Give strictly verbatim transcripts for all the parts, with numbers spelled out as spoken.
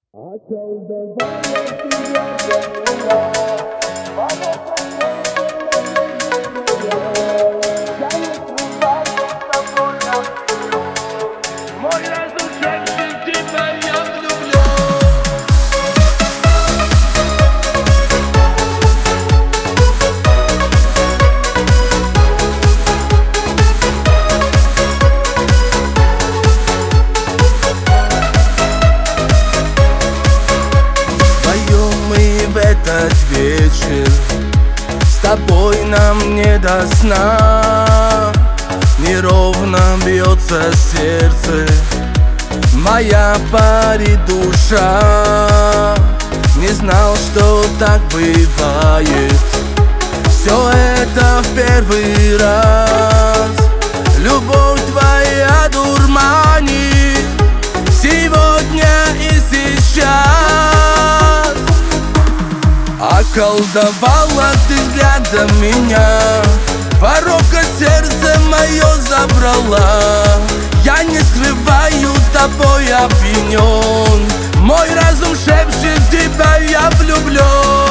Околдовала тебя земля, понятно, я не скрываю с тобой обиду. Мой разум шепчет, тебя я влюблен. В этот вечер с тобой нам не до сна. Неровно бьется сердце, моя парит душа. Не знал, что так бывает, все это в первый раз. Любовь твоя дурманит сегодня и сейчас. Околдовала ты взглядом меня, воровка сердце мое забрала. Я не скрываю, тобой опьянен, мой разум шепчет, тебя я влюблен.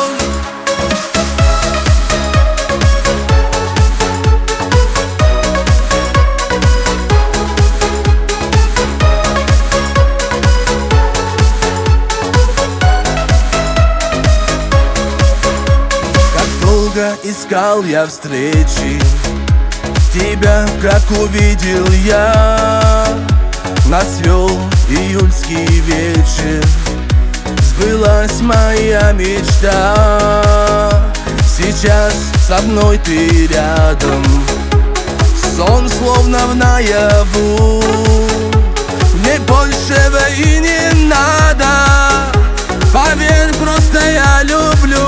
Искал я встречи, тебя как увидел я. Нас вел июльский вечер, сбылась моя мечта. Сейчас со мной ты рядом, сон словно в наяву. Мне большего и не надо, поверь, просто я люблю.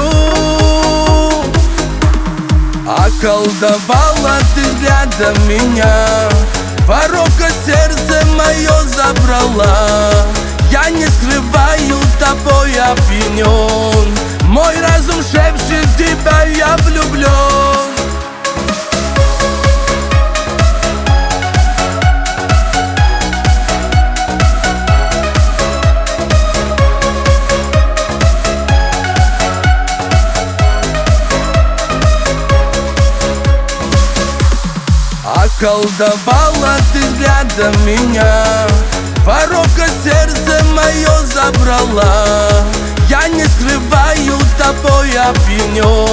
Околдовала ты взглядом меня, воровка сердце мое забрала. Я не скрываю, тобой опьянен, мой разум шепчет, тебя я влюблен. Околдовала ты взглядом меня, воровка сердце мое забрала. Я не скрываю, тобой опьянен,